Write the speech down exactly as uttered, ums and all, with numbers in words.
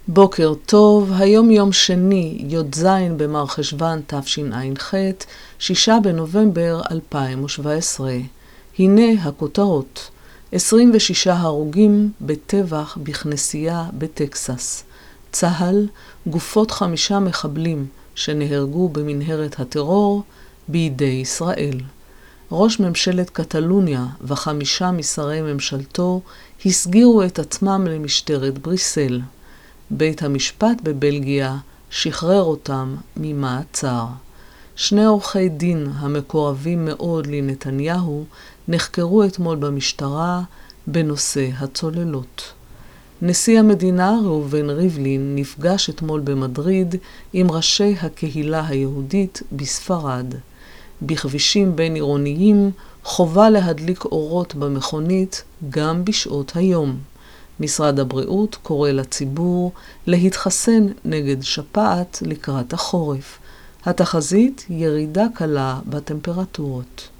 בוקר טוב, היום יום שני, י"ז במרחשוון תשע"ח, שישה בנובמבר אלפיים שבע עשרה. הנה הכותרות: עשרים ושישה הרוגים בטבח בכנסייה בטקסס. צה"ל, גופות חמישה מחבלים שנהרגו במנהרת הטרור בידי ישראל. ראש ממשלת קטלוניה וחמישה משרי ממשלתו הסגירו את עצמם למשטרת בריסל. בית המשפט בבלגיה שחרר אותם ממעצר. שני עורכי דין המקורבים מאוד לנתניהו נחקרו אתמול במשטרה בנושא הצוללות. נשיא המדינה ראובן ריבלין נפגש אתמול במדריד עם ראשי הקהילה היהודית בספרד. בכבישים בין עירוניים חובה להדליק אורות במכונית גם בשעות היום. משרד הבריאות קורא לציבור להתחסן נגד שפעת לקראת החורף. התחזית ירידה קלה בטמפרטורות.